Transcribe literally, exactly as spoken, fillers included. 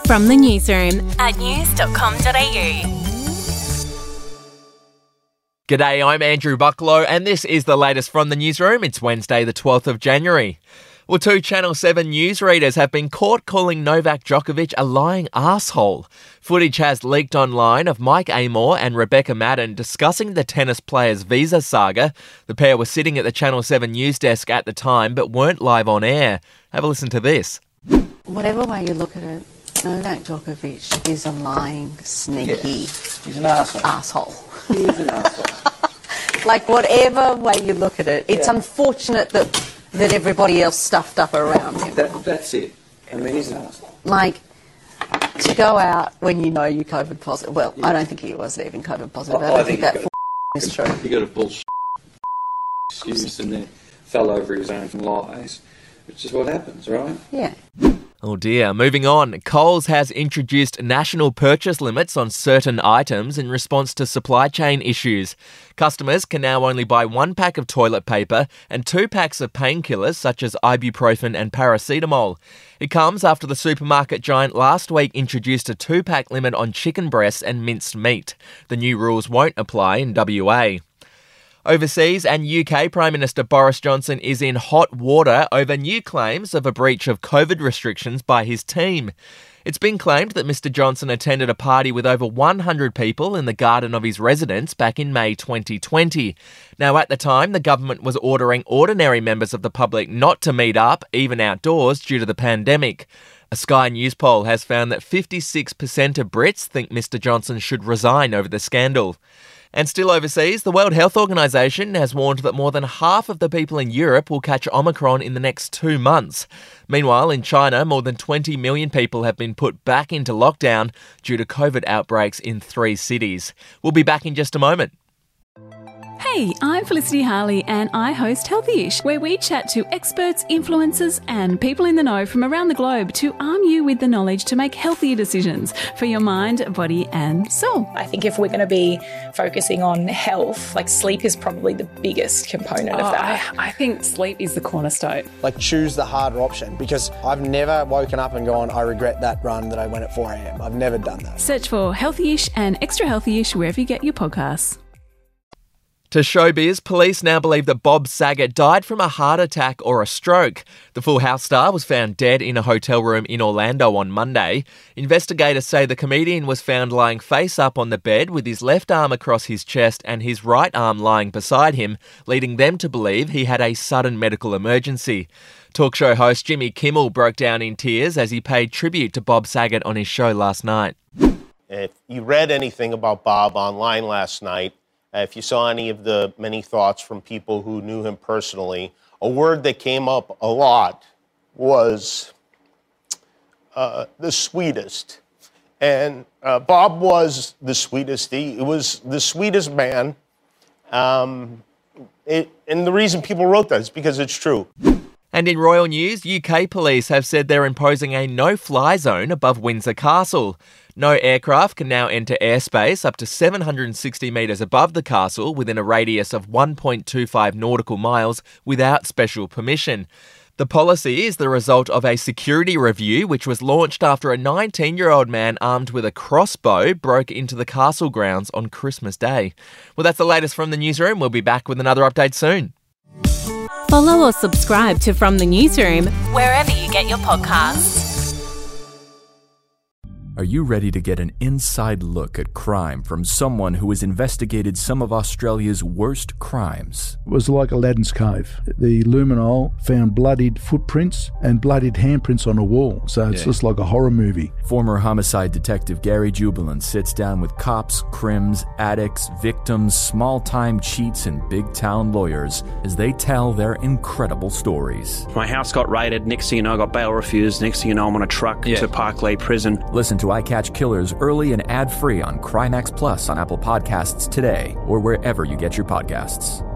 From the newsroom at news dot com dot a u. G'day, I'm Andrew Bucklow and this is the latest from the newsroom. It's Wednesday the twelfth of January. Well, two Channel seven newsreaders have been caught calling Novak Djokovic a lying arsehole. Footage has leaked online of Mike Amor and Rebecca Madden discussing the tennis player's visa saga. The pair were sitting at the Channel seven news desk at the time but weren't live on air. Have a listen to this. Whatever way you look at it, Novak Djokovic is a lying, sneaky yes. He's an arsehole. asshole. He is an arsehole. Like, whatever way you look at it, it's yeah. unfortunate that that everybody else stuffed up around him. That, that's it. I mean, he's an arsehole. Like, to go out when you know you're COVID positive. Well, yeah. I don't think he was even COVID positive. Oh, I don't I think, think that f- is true. He got a bullshit excuse and then fell over his own lies, which is what happens, right? Yeah. Oh dear. Moving on, Coles has introduced national purchase limits on certain items in response to supply chain issues. Customers can now only buy one pack of toilet paper and two packs of painkillers such as ibuprofen and paracetamol. It comes after the supermarket giant last week introduced a two-pack limit on chicken breasts and minced meat. The new rules won't apply in W A. Overseas, and U K Prime Minister Boris Johnson is in hot water over new claims of a breach of COVID restrictions by his team. It's been claimed that Mr Johnson attended a party with over one hundred people in the garden of his residence back in May twenty twenty. Now, at the time, the government was ordering ordinary members of the public not to meet up, even outdoors, due to the pandemic. A Sky News poll has found that fifty-six percent of Brits think Mr Johnson should resign over the scandal. And still overseas, the World Health Organization has warned that more than half of the people in Europe will catch Omicron in the next two months. Meanwhile, in China, more than twenty million people have been put back into lockdown due to COVID outbreaks in three cities. We'll be back in just a moment. Hey, I'm Felicity Harley and I host Healthyish, where we chat to experts, influencers and people in the know from around the globe to arm you with the knowledge to make healthier decisions for your mind, body and soul. I think if we're going to be focusing on health, like sleep is probably the biggest component oh, of that. I, I think sleep is the cornerstone. Like, choose the harder option, because I've never woken up and gone, I regret that run that I went at four a.m. I've never done that. Search for Healthyish and Extra Healthyish wherever you get your podcasts. To showbiz, police now believe that Bob Saget died from a heart attack or a stroke. The Full House star was found dead in a hotel room in Orlando on Monday. Investigators say the comedian was found lying face up on the bed with his left arm across his chest and his right arm lying beside him, leading them to believe he had a sudden medical emergency. Talk show host Jimmy Kimmel broke down in tears as he paid tribute to Bob Saget on his show last night. If you read anything about Bob online last night, Uh, if you saw any of the many thoughts from people who knew him personally, a word that came up a lot was uh, the sweetest. And uh, Bob was the sweetest. He was the sweetest man. Um, it, and the reason people wrote that is because it's true. And in royal news, U K police have said they're imposing a no-fly zone above Windsor Castle. No aircraft can now enter airspace up to seven hundred sixty metres above the castle within a radius of one point two five nautical miles without special permission. The policy is the result of a security review which was launched after a nineteen-year-old man armed with a crossbow broke into the castle grounds on Christmas Day. Well, that's the latest from the newsroom. We'll be back with another update soon. Follow or subscribe to From the Newsroom wherever you get your podcasts. Are you ready to get an inside look at crime from someone who has investigated some of Australia's worst crimes? It was like Aladdin's Cave. The luminol found bloodied footprints and bloodied handprints on a wall, so it's yeah. just like a horror movie. Former homicide detective Gary Jubilant sits down with cops, crims, addicts, victims, small-time cheats and big-town lawyers as they tell their incredible stories. My house got raided. Next thing you know, I got bail refused. Next thing you know, I'm on a truck yeah. to Parklea Prison. Listen to I Catch Killers early and ad-free on Crimex Plus on Apple Podcasts today or wherever you get your podcasts.